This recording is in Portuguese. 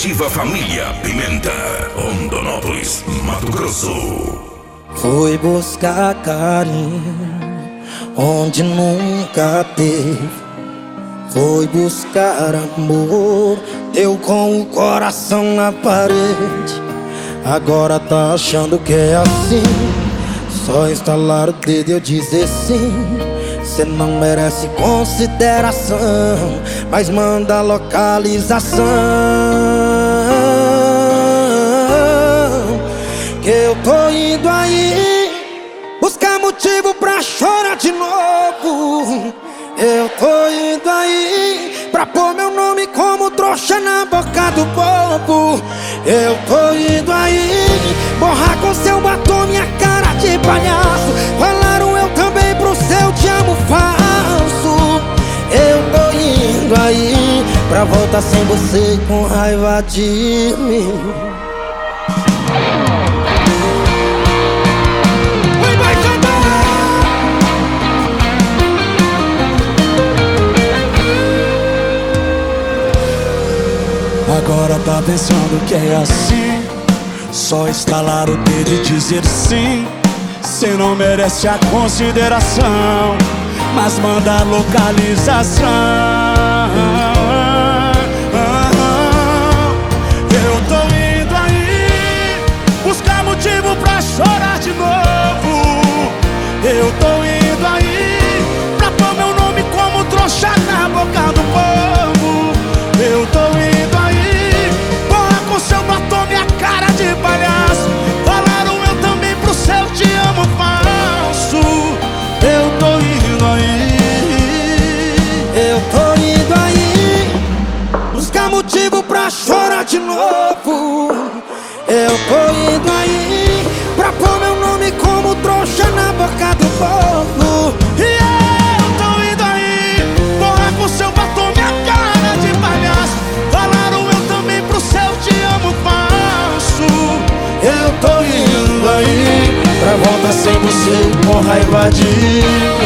Cooperativa Família Pimenta, Rondonópolis, Mato Grosso. Fui buscar carinho onde nunca teve. Foi buscar amor, deu com o coração na parede. Agora tá achando que é assim, só instalar o dedo e eu dizer sim. Cê não merece consideração, mas manda localização, que eu tô indo aí buscar motivo pra chorar de novo. Eu tô indo aí pra pôr meu nome como trouxa na boca do povo. Eu tô indo aí borrar com seu batom minha cara de palhaço. Falaram eu também pro seu te amo falso. Eu tô indo aí pra voltar sem você com raiva de mim. Agora tá pensando que é assim, só estalar o dedo e dizer sim. Cê não merece a consideração, mas manda a localização. Eu tô indo aí buscar motivo pra chorar de novo. Eu tô indo aí pra pôr meu nome como trouxa na boca do povo. Eu tô indo aí borra com seu batom minha cara de palhaço. Falaram eu também pro seu te amo falso. Eu tô indo aí, eu tô indo aí buscar motivo pra chorar de novo. Eu tô indo aí pra pôr meu nome como trouxa na boca do povo. E eu tô indo aí borra com seu batom minha cara de palhaço. Falaram eu também pro seu te amo falso. Eu tô indo aí pra voltar sem você com raiva de mim.